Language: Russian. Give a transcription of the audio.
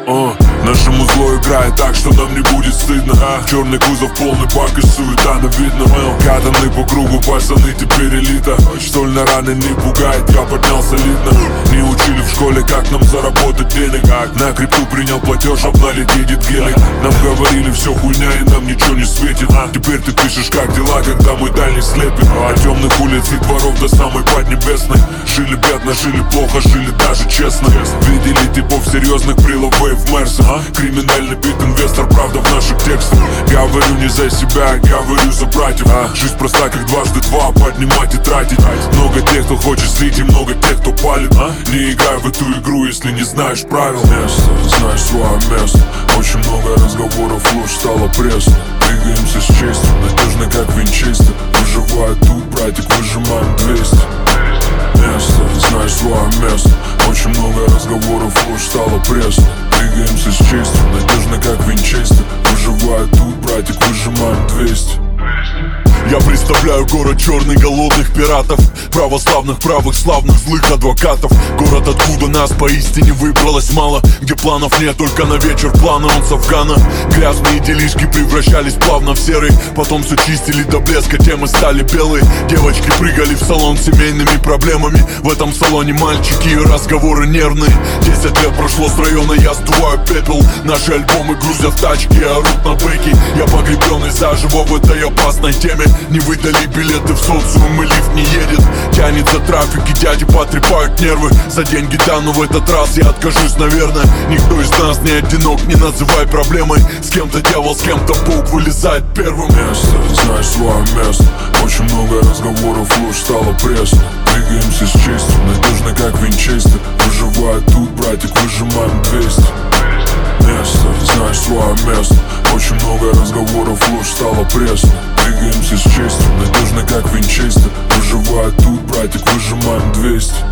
Нашему зло играет так, что нам не будет стыдно. Черный кузов, полный бак и суета, но видно. Катаны по кругу, пацаны теперь элита. Стольно раны не пугает, я поднял солидно. Не учили в школе, как нам заработать денег. На крипту принял платеж, обналить едет гелик. Нам говорили, все хуйня и нам ничего не светит. Теперь ты пишешь, как дела, когда мой дальний слепит. От темных улиц и дворов до самой Поднебесной. Жили бедно, жили плохо, жили даже честно. Видели типов серьезных приловей в Мерсах. Криминальный бит, инвестор, правда в наших текстах. Говорю не за себя, говорю за братьев. Жизнь проста, как дважды два, поднимать и тратить. Много тех, кто хочет слить, и много тех, кто палит. Не играй в эту игру, если не знаешь правил. Место, знаешь свое место. Очень много разговоров, ложь стала пресной. Двигаемся с честью, надежно как винчестер. Выживает тут, братик, выжимаем 200. Место, знаешь свое место. Очень много разговоров, ложь стала пресной. Двигаемся с честью, надежно как винчестер. Выживает тут, братик, выжимаем 200. Я представляю город черный, голодных пиратов, православных, правых, славных, злых адвокатов. Город, откуда нас поистине выбралось мало, где планов нет, только на вечер планы он с Афгана. Грязные делишки превращались плавно в серые, потом все чистили до блеска, темы стали белые. Девочки прыгали в салон с семейными проблемами. В этом салоне мальчики и разговоры нервные. 10 лет прошло с района, я сдуваю пепел. Наши альбомы грузят в тачки и орут на бэки. Я погребенный заживо в этой опасной теме. Не выдали билеты в социум и лифт не едет. Тянется трафик и дяди потрепают нервы. За деньги да, но в этот раз я откажусь, наверное. Никто из нас не одинок, не называй проблемой. С кем-то дьявол, с кем-то паук вылезает первым. Место, знаешь свое место. Очень много разговоров, ложь стала пресной. Двигаемся с честью, надежно как винчестер. Выживает тут, братик, выжимаем 200. Место, знаешь свое место. Очень много разговоров, ложь стала пресной. Двигаемся с честью, надежно как винчестер. Выживает тут, братик, выжимаем 200.